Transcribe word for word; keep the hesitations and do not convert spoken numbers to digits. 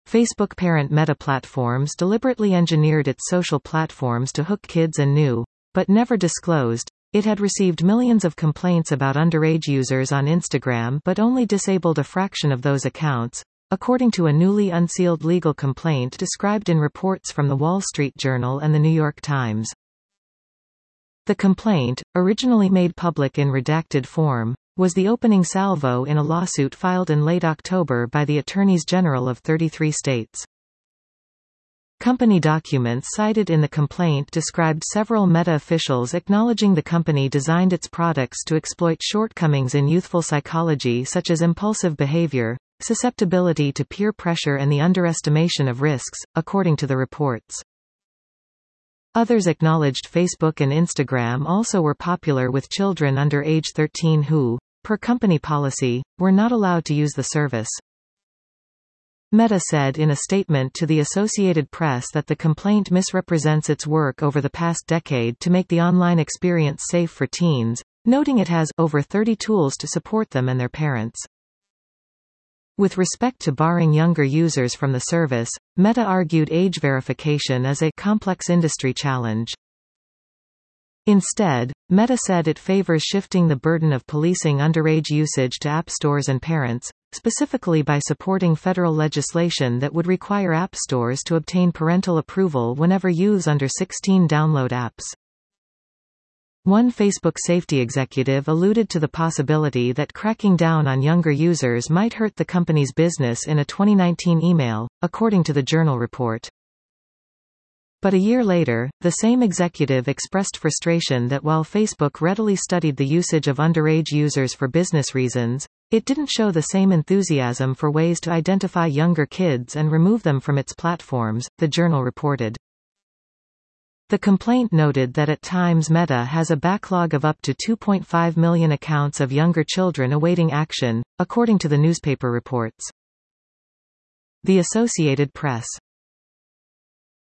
Facebook parent Meta Platforms deliberately engineered its social platforms to hook kids and knew, but never disclosed, it had received millions of complaints about underage users on Instagram but only disabled a fraction of those accounts, according to a newly unsealed legal complaint described in reports from The Wall Street Journal and The New York Times. The complaint, originally made public in redacted form, was the opening salvo in a lawsuit filed in late October by the Attorneys General of thirty-three states. Company documents cited in the complaint described several Meta officials acknowledging the company designed its products to exploit shortcomings in youthful psychology such as impulsive behavior, susceptibility to peer pressure and the underestimation of risks, according to the reports. Others acknowledged Facebook and Instagram also were popular with children under age thirteen who, per company policy, were not allowed to use the service. Meta said in a statement to the Associated Press that the complaint misrepresents its work over the past decade to make the online experience safe for teens, noting it has over thirty tools to support them and their parents. With respect to barring younger users from the service, Meta argued age verification is a complex industry challenge. Instead, Meta said it favors shifting the burden of policing underage usage to app stores and parents, specifically by supporting federal legislation that would require app stores to obtain parental approval whenever youths under sixteen download apps. One Facebook safety executive alluded to the possibility that cracking down on younger users might hurt the company's business in a twenty nineteen email, according to the Journal report. But a year later, the same executive expressed frustration that while Facebook readily studied the usage of underage users for business reasons, it didn't show the same enthusiasm for ways to identify younger kids and remove them from its platforms, the Journal reported. The complaint noted that at times Meta has a backlog of up to two point five million accounts of younger children awaiting action, according to the newspaper reports. The Associated Press.